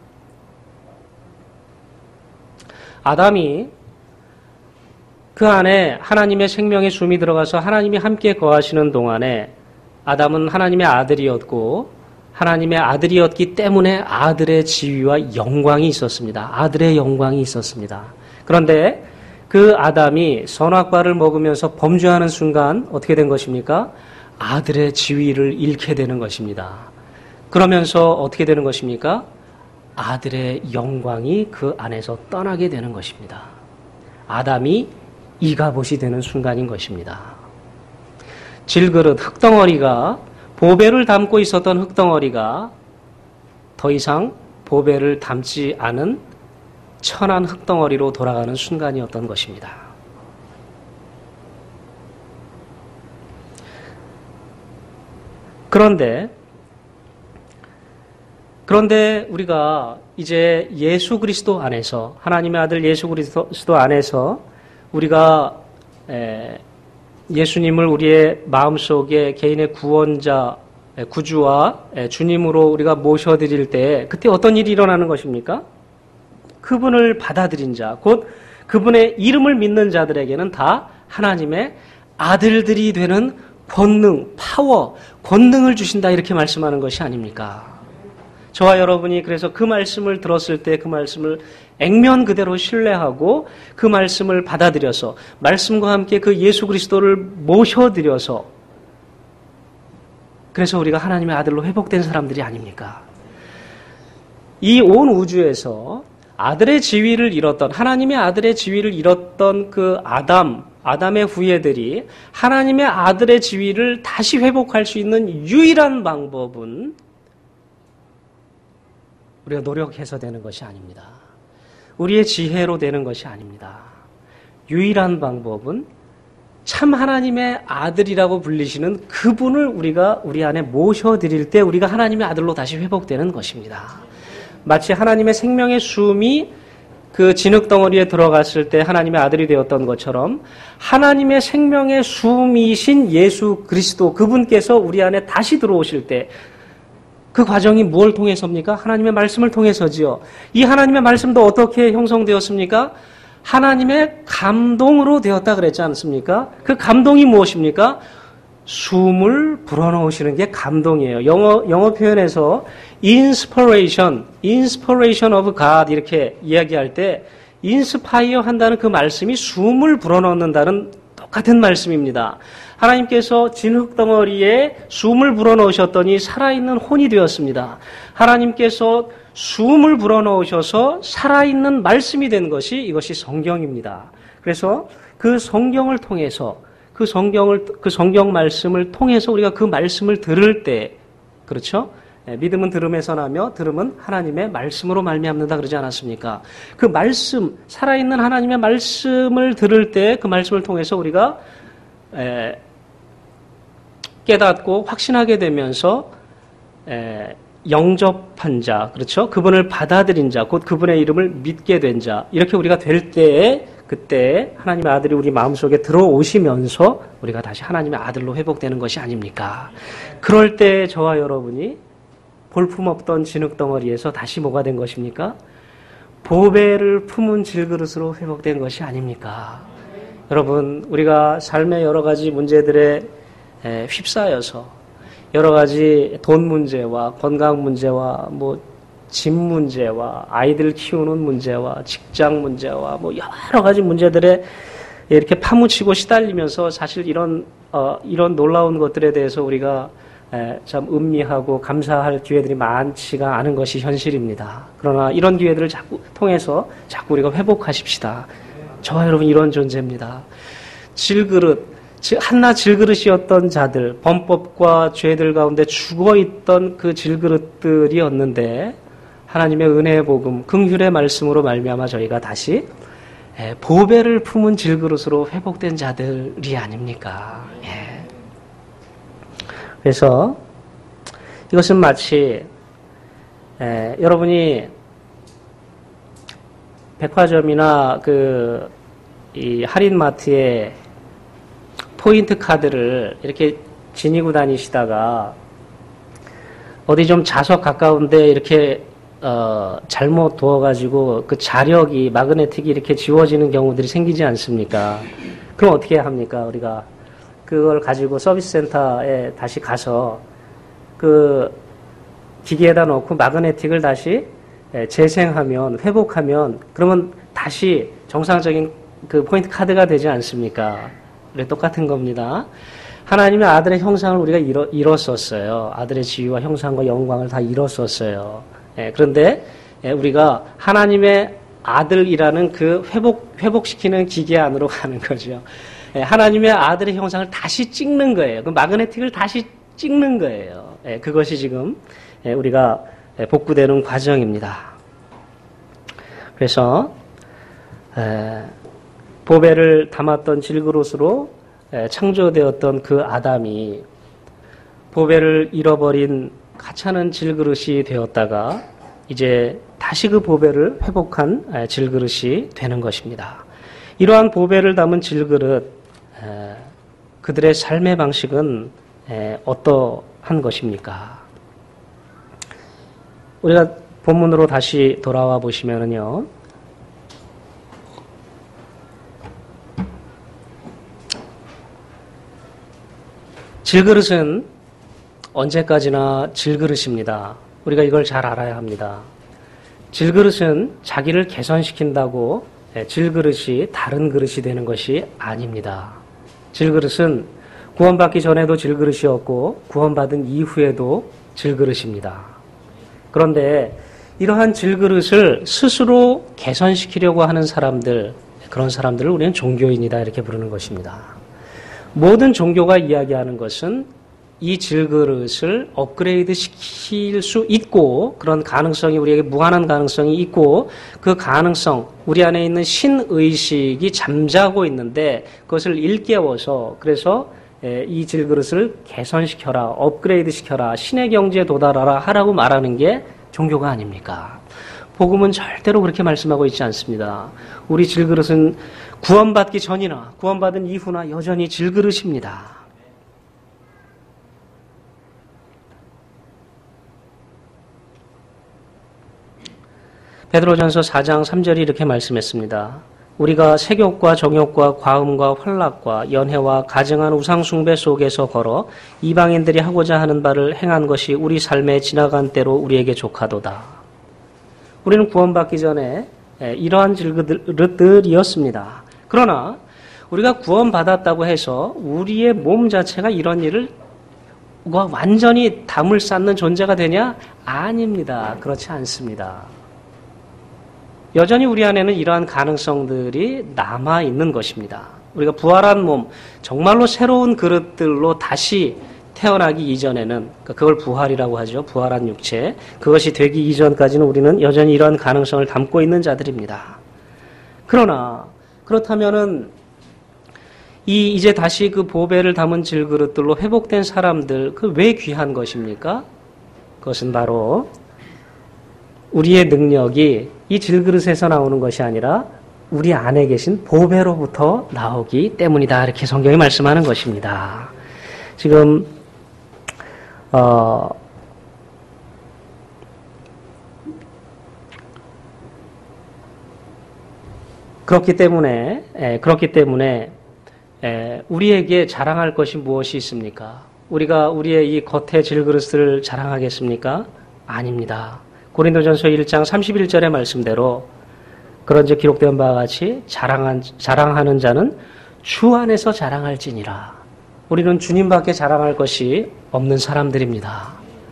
아담이 그 안에 하나님의 생명의 숨이 들어가서 하나님이 함께 거하시는 동안에 아담은 하나님의 아들이었고 하나님의 아들이었기 때문에 아들의 지위와 영광이 있었습니다. 아들의 영광이 있었습니다. 그런데 그 아담이 선악과를 먹으면서 범죄하는 순간 어떻게 된 것입니까? 아들의 지위를 잃게 되는 것입니다. 그러면서 어떻게 되는 것입니까? 아들의 영광이 그 안에서 떠나게 되는 것입니다. 아담이 이가봇이 되는 순간인 것입니다. 질그릇 흙덩어리가 보배를 담고 있었던 흙덩어리가 더 이상 보배를 담지 않은 천한 흙덩어리로 돌아가는 순간이었던 것입니다. 그런데 그런데 우리가 이제 예수 그리스도 안에서 하나님의 아들 예수 그리스도 안에서 우리가 에, 예수님을 우리의 마음속에 개인의 구원자, 구주와 주님으로 우리가 모셔드릴 때 그때 어떤 일이 일어나는 것입니까? 그분을 받아들인 자, 곧 그분의 이름을 믿는 자들에게는 다 하나님의 아들들이 되는 권능, 파워, 권능을 주신다 이렇게 말씀하는 것이 아닙니까? 저와 여러분이 그래서 그 말씀을 들었을 때 그 말씀을 액면 그대로 신뢰하고 그 말씀을 받아들여서 말씀과 함께 그 예수 그리스도를 모셔드려서 그래서 우리가 하나님의 아들로 회복된 사람들이 아닙니까? 이 온 우주에서 아들의 지위를 잃었던 하나님의 아들의 지위를 잃었던 그 아담, 아담의 후예들이 하나님의 아들의 지위를 다시 회복할 수 있는 유일한 방법은 우리가 노력해서 되는 것이 아닙니다. 우리의 지혜로 되는 것이 아닙니다. 유일한 방법은 참 하나님의 아들이라고 불리시는 그분을 우리가 우리 안에 모셔드릴 때 우리가 하나님의 아들로 다시 회복되는 것입니다. 마치 하나님의 생명의 숨이 그 진흙덩어리에 들어갔을 때 하나님의 아들이 되었던 것처럼 하나님의 생명의 숨이신 예수 그리스도 그분께서 우리 안에 다시 들어오실 때 그 과정이 무엇을 통해서입니까? 하나님의 말씀을 통해서지요. 이 하나님의 말씀도 어떻게 형성되었습니까? 하나님의 감동으로 되었다 그랬지 않습니까? 그 감동이 무엇입니까? 숨을 불어넣으시는 게 감동이에요. 영어, 영어 표현에서 inspiration, inspiration of God 이렇게 이야기할 때 inspire 한다는 그 말씀이 숨을 불어넣는다는 똑같은 말씀입니다. 하나님께서 진흙덩어리에 숨을 불어넣으셨더니 살아있는 혼이 되었습니다. 하나님께서 숨을 불어넣으셔서 살아있는 말씀이 된 것이 이것이 성경입니다. 그래서 그 성경을 통해서 그 성경을 그 성경 말씀을 통해서 우리가 그 말씀을 들을 때 그렇죠? 믿음은 들음에서 나며 들음은 하나님의 말씀으로 말미암는다 그러지 않았습니까? 그 말씀 살아있는 하나님의 말씀을 들을 때 그 말씀을 통해서 우리가 에, 깨닫고 확신하게 되면서 에, 영접한 자, 그렇죠? 그분을 받아들인 자, 곧 그분의 이름을 믿게 된 자, 이렇게 우리가 될 때에 그때 하나님의 아들이 우리 마음속에 들어오시면서 우리가 다시 하나님의 아들로 회복되는 것이 아닙니까? 그럴 때 저와 여러분이 볼품없던 진흙덩어리에서 다시 뭐가 된 것입니까? 보배를 품은 질그릇으로 회복된 것이 아닙니까? 여러분, 우리가 삶의 여러 가지 문제들에 휩싸여서 여러 가지 돈 문제와 건강 문제와 뭐 집 문제와 아이들 키우는 문제와 직장 문제와 뭐 여러 가지 문제들에 이렇게 파묻히고 시달리면서 사실 이런 어, 이런 놀라운 것들에 대해서 우리가 참 음미하고 감사할 기회들이 많지가 않은 것이 현실입니다. 그러나 이런 기회들을 자꾸 통해서 자꾸 우리가 회복하십시다. 저와 여러분 이런 존재입니다. 질그릇, 한낱 질그릇이었던 자들, 범법과 죄들 가운데 죽어있던 그 질그릇들이었는데 하나님의 은혜의 복음, 긍휼의 말씀으로 말미암아 저희가 다시 보배를 품은 질그릇으로 회복된 자들이 아닙니까? 예. 그래서 이것은 마치 에, 여러분이 백화점이나 그 이 할인마트에 포인트 카드를 이렇게 지니고 다니시다가 어디 좀 좌석 가까운데 이렇게 어, 잘못 두어가지고 그 자력이 마그네틱이 이렇게 지워지는 경우들이 생기지 않습니까? 그럼 어떻게 합니까? 우리가 그걸 가지고 서비스 센터에 다시 가서 그 기계에다 놓고 마그네틱을 다시 재생하면, 회복하면, 그러면 다시 정상적인 그 포인트 카드가 되지 않습니까? 그래, 똑같은 겁니다. 하나님의 아들의 형상을 우리가 잃어, 잃었었어요. 아들의 지위와 형상과 영광을 다 잃었었어요. 예, 그런데 예, 우리가 하나님의 아들이라는 그 회복, 회복시키는 기계 안으로 가는 거죠. 예, 하나님의 아들의 형상을 다시 찍는 거예요. 그 마그네틱을 다시 찍는 거예요. 예, 그것이 지금 예, 우리가 복구되는 과정입니다. 그래서 에, 보배를 담았던 질그릇으로 에, 창조되었던 그 아담이 보배를 잃어버린 가찮은 질그릇이 되었다가 이제 다시 그 보배를 회복한 에, 질그릇이 되는 것입니다. 이러한 보배를 담은 질그릇, 에, 그들의 삶의 방식은 에, 어떠한 것입니까? 우리가 본문으로 다시 돌아와 보시면은요, 질그릇은 언제까지나 질그릇입니다. 우리가 이걸 잘 알아야 합니다. 질그릇은 자기를 개선시킨다고 질그릇이 다른 그릇이 되는 것이 아닙니다. 질그릇은 구원받기 전에도 질그릇이었고 구원받은 이후에도 질그릇입니다. 그런데 이러한 질그릇을 스스로 개선시키려고 하는 사람들, 그런 사람들을 우리는 종교인이다 이렇게 부르는 것입니다. 모든 종교가 이야기하는 것은 이 질그릇을 업그레이드 시킬 수 있고 그런 가능성이 우리에게 무한한 가능성이 있고 그 가능성, 우리 안에 있는 신의식이 잠자고 있는데 그것을 일깨워서 그래서 이 질그릇을 개선시켜라, 업그레이드 시켜라, 신의 경지에 도달하라 하라고 말하는 게 종교가 아닙니까? 복음은 절대로 그렇게 말씀하고 있지 않습니다. 우리 질그릇은 구원받기 전이나 구원받은 이후나 여전히 질그릇입니다. 베드로전서 사 장 삼 절이 이렇게 말씀했습니다. 우리가 색욕과 정욕과 과음과 활락과 연회와 가증한 우상숭배 속에서 걸어 이방인들이 하고자 하는 바를 행한 것이 우리 삶에 지나간 때로 우리에게 족하도다. 우리는 구원받기 전에 이러한 질그릇들이었습니다. 그러나 우리가 구원받았다고 해서 우리의 몸 자체가 이런 일을 완전히 담을 쌓는 존재가 되냐? 아닙니다. 그렇지 않습니다. 여전히 우리 안에는 이러한 가능성들이 남아있는 것입니다. 우리가 부활한 몸, 정말로 새로운 그릇들로 다시 태어나기 이전에는, 그걸 부활이라고 하죠. 부활한 육체. 그것이 되기 이전까지는 우리는 여전히 이러한 가능성을 담고 있는 자들입니다. 그러나, 그렇다면은, 이, 이제 다시 그 보배를 담은 질그릇들로 회복된 사람들, 그 왜 귀한 것입니까? 그것은 바로, 우리의 능력이 이 질그릇에서 나오는 것이 아니라 우리 안에 계신 보배로부터 나오기 때문이다. 이렇게 성경이 말씀하는 것입니다. 지금 어, 그렇기 때문에 에, 그렇기 때문에 에, 우리에게 자랑할 것이 무엇이 있습니까? 우리가 우리의 이 겉의 질그릇을 자랑하겠습니까? 아닙니다. 고린도전서 일 장 삼십일 절의 말씀대로 그런즉 기록된 바와 같이 자랑한, 자랑하는 자는 주 안에서 자랑할지니라. 우리는 주님밖에 자랑할 것이 없는 사람들입니다.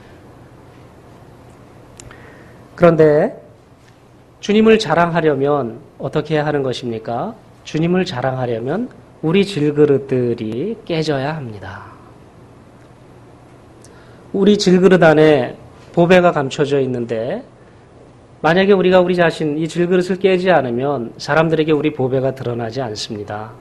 그런데 주님을 자랑하려면 어떻게 해야 하는 것입니까? 주님을 자랑하려면 우리 질그릇들이 깨져야 합니다. 우리 질그릇 안에 보배가 감춰져 있는데 만약에 우리가 우리 자신 이 질그릇을 깨지 않으면 사람들에게 우리 보배가 드러나지 않습니다.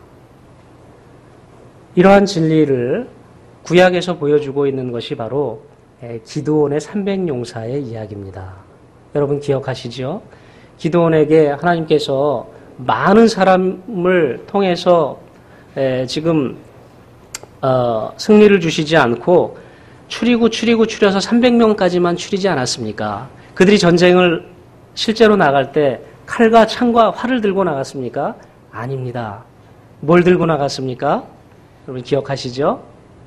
이러한 진리를 구약에서 보여주고 있는 것이 바로 기드온의 삼백 용사의 이야기입니다. 여러분 기억하시죠? 기드온에게 하나님께서 많은 사람을 통해서 지금 어, 승리를 주시지 않고 추리고 추리고 추려서 삼백 명까지만 추리지 않았습니까? 그들이 전쟁을 실제로 나갈 때 칼과 창과 활을 들고 나갔습니까? 아닙니다. 뭘 들고 나갔습니까? 여러분 기억하시죠?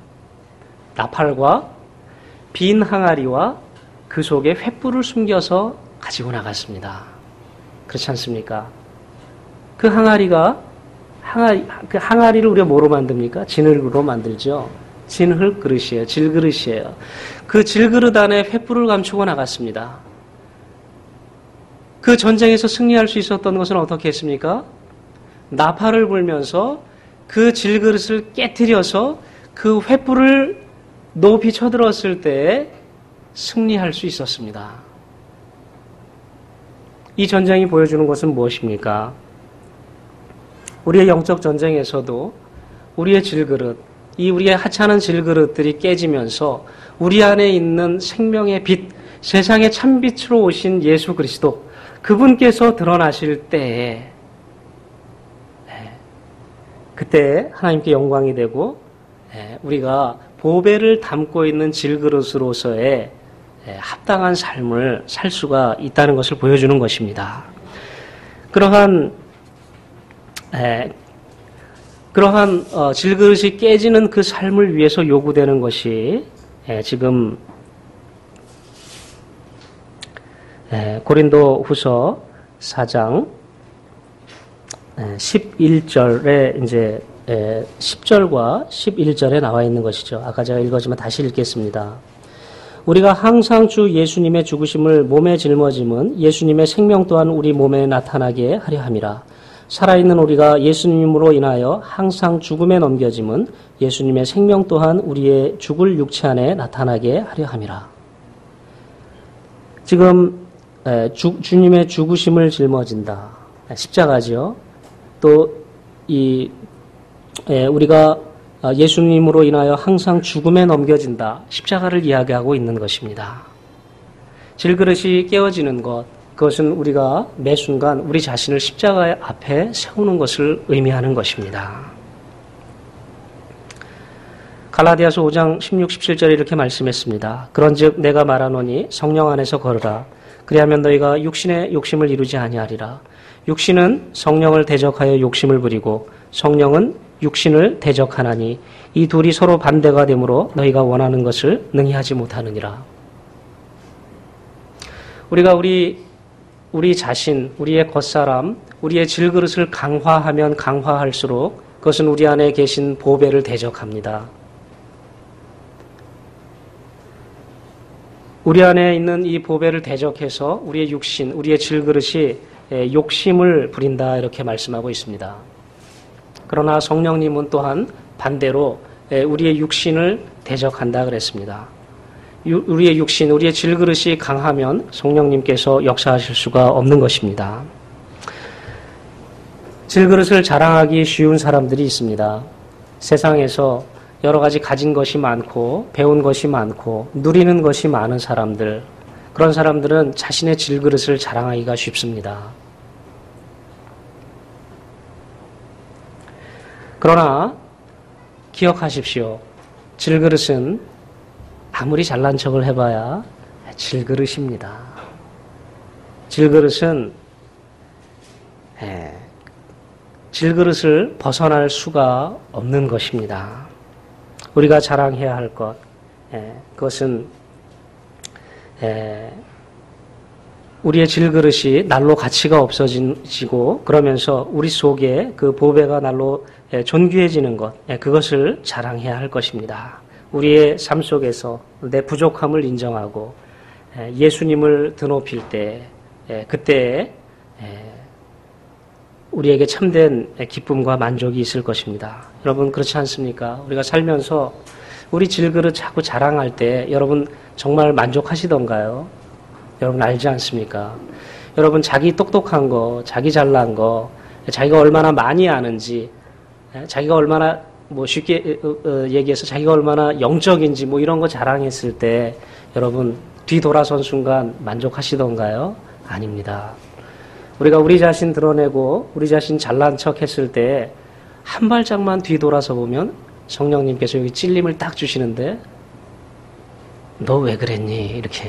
나팔과 빈 항아리와 그 속에 횃불을 숨겨서 가지고 나갔습니다. 그렇지 않습니까? 그 항아리가 항아리, 그 항아리를 우리가 뭐로 만듭니까? 진흙으로 만들죠. 진흙 그릇이에요. 질그릇이에요. 그 질그릇 안에 횃불을 감추고 나갔습니다. 그 전쟁에서 승리할 수 있었던 것은 어떻게 했습니까? 나팔을 불면서 그 질그릇을 깨트려서 그 횃불을 높이 쳐들었을 때 승리할 수 있었습니다. 이 전쟁이 보여주는 것은 무엇입니까? 우리의 영적 전쟁에서도 우리의 질그릇, 이 우리의 하찮은 질그릇들이 깨지면서 우리 안에 있는 생명의 빛, 세상의 참빛으로 오신 예수 그리스도, 그분께서 드러나실 때에 그때 하나님께 영광이 되고 우리가 보배를 담고 있는 질그릇으로서의 합당한 삶을 살 수가 있다는 것을 보여주는 것입니다. 그러한 에, 그러한 어, 질그릇이 깨지는 그 삶을 위해서 요구되는 것이 에, 지금 에, 고린도 후서 사 장 에, 십일 절에 이제 에, 십 절과 십일 절에 나와 있는 것이죠. 아까 제가 읽었지만 다시 읽겠습니다. 우리가 항상 주 예수님의 죽으심을 몸에 짊어짐은 예수님의 생명 또한 우리 몸에 나타나게 하려 함이라. 살아있는 우리가 예수님으로 인하여 항상 죽음에 넘겨짐은 예수님의 생명 또한 우리의 죽을 육체 안에 나타나게 하려 함이라. 지금 주, 주님의 죽으심을 짊어진다. 십자가죠. 또 이 우리가 예수님으로 인하여 항상 죽음에 넘겨진다. 십자가를 이야기하고 있는 것입니다. 질그릇이 깨어지는 것, 그것은 우리가 매 순간 우리 자신을 십자가 앞에 세우는 것을 의미하는 것입니다. 갈라디아서 오 장 십육, 십칠 절에 이렇게 말씀했습니다. 그런즉 내가 말하노니 성령 안에서 걸으라. 그리하면 너희가 육신의 욕심을 이루지 아니하리라. 육신은 성령을 대적하여 욕심을 부리고 성령은 육신을 대적하나니 이 둘이 서로 반대가 되므로 너희가 원하는 것을 능히 하지 못하느니라. 우리가 우리 우리 자신, 우리의 겉사람, 우리의 질그릇을 강화하면 강화할수록 그것은 우리 안에 계신 보배를 대적합니다. 우리 안에 있는 이 보배를 대적해서 우리의 육신, 우리의 질그릇이 욕심을 부린다 이렇게 말씀하고 있습니다. 그러나 성령님은 또한 반대로 우리의 육신을 대적한다 그랬습니다. 우리의 육신, 우리의 질그릇이 강하면 성령님께서 역사하실 수가 없는 것입니다. 질그릇을 자랑하기 쉬운 사람들이 있습니다. 세상에서 여러 가지 가진 것이 많고 배운 것이 많고 누리는 것이 많은 사람들, 그런 사람들은 자신의 질그릇을 자랑하기가 쉽습니다. 그러나 기억하십시오. 질그릇은 아무리 잘난 척을 해봐야 질그릇입니다. 질그릇은 에, 질그릇을 벗어날 수가 없는 것입니다. 우리가 자랑해야 할 것, 에, 그것은 에, 우리의 질그릇이 날로 가치가 없어지고 그러면서 우리 속에 그 보배가 날로 존귀해지는 것, 그것을 자랑해야 할 것입니다. 우리의 삶 속에서 내 부족함을 인정하고 예수님을 드높일 때, 그때 우리에게 참된 기쁨과 만족이 있을 것입니다. 여러분 그렇지 않습니까? 우리가 살면서 우리 질그릇 자꾸 자랑할 때 여러분 정말 만족하시던가요? 여러분 알지 않습니까? 여러분 자기 똑똑한 거, 자기 잘난 거, 자기가 얼마나 많이 아는지, 자기가 얼마나 뭐 쉽게 얘기해서 자기가 얼마나 영적인지 뭐 이런 거 자랑했을 때 여러분 뒤돌아선 순간 만족하시던가요? 아닙니다. 우리가 우리 자신 드러내고 우리 자신 잘난 척 했을 때 한 발짝만 뒤돌아서 보면 성령님께서 여기 찔림을 딱 주시는데 너 왜 그랬니? 이렇게.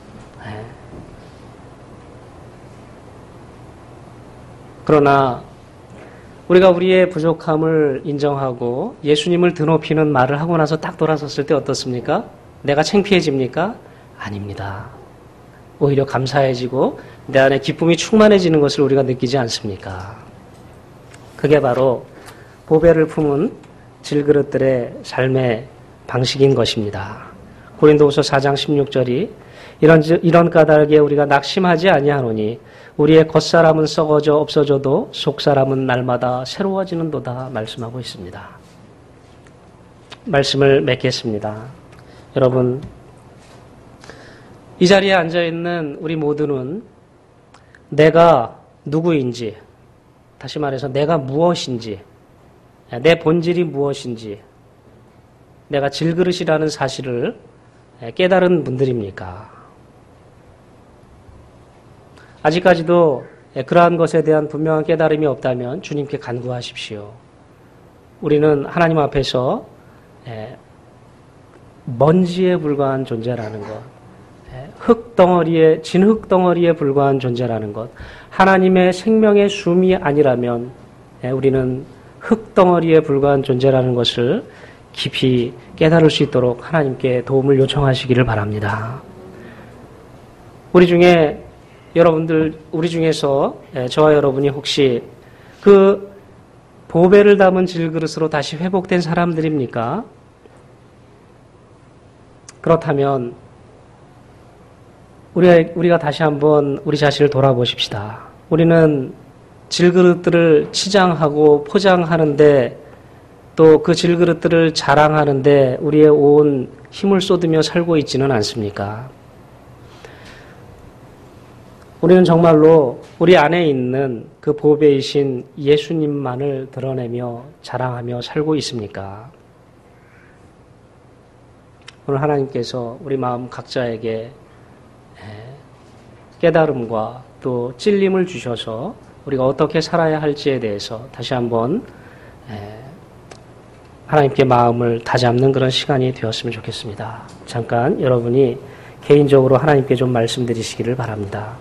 그러나 우리가 우리의 부족함을 인정하고 예수님을 드높이는 말을 하고 나서 딱 돌아섰을 때 어떻습니까? 내가 창피해집니까? 아닙니다. 오히려 감사해지고 내 안에 기쁨이 충만해지는 것을 우리가 느끼지 않습니까? 그게 바로 보배를 품은 질그릇들의 삶의 방식인 것입니다. 고린도후서 사 장 십육 절이 이런 이런 까닭에 우리가 낙심하지 아니하노니 우리의 겉사람은 썩어져 없어져도 속사람은 날마다 새로워지는도다 말씀하고 있습니다. 말씀을 맺겠습니다. 여러분 이 자리에 앉아있는 우리 모두는 내가 누구인지, 다시 말해서 내가 무엇인지, 내 본질이 무엇인지, 내가 질그릇이라는 사실을 깨달은 분들입니까? 아직까지도 그러한 것에 대한 분명한 깨달음이 없다면 주님께 간구하십시오. 우리는 하나님 앞에서 먼지에 불과한 존재라는 것, 흙덩어리에, 진흙덩어리에 불과한 존재라는 것, 하나님의 생명의 숨이 아니라면 우리는 흙덩어리에 불과한 존재라는 것을 깊이 깨달을 수 있도록 하나님께 도움을 요청하시기를 바랍니다. 우리 중에 여러분들, 우리 중에서 저와 여러분이 혹시 그 보배를 담은 질그릇으로 다시 회복된 사람들입니까? 그렇다면 우리가, 우리가 다시 한번 우리 자신을 돌아보십시다. 우리는 질그릇들을 치장하고 포장하는데 또 그 질그릇들을 자랑하는데 우리의 온 힘을 쏟으며 살고 있지는 않습니까? 우리는 정말로 우리 안에 있는 그 보배이신 예수님만을 드러내며 자랑하며 살고 있습니까? 오늘 하나님께서 우리 마음 각자에게 깨달음과 또 찔림을 주셔서 우리가 어떻게 살아야 할지에 대해서 다시 한번 하나님께 마음을 다잡는 그런 시간이 되었으면 좋겠습니다. 잠깐 여러분이 개인적으로 하나님께 좀 말씀드리시기를 바랍니다.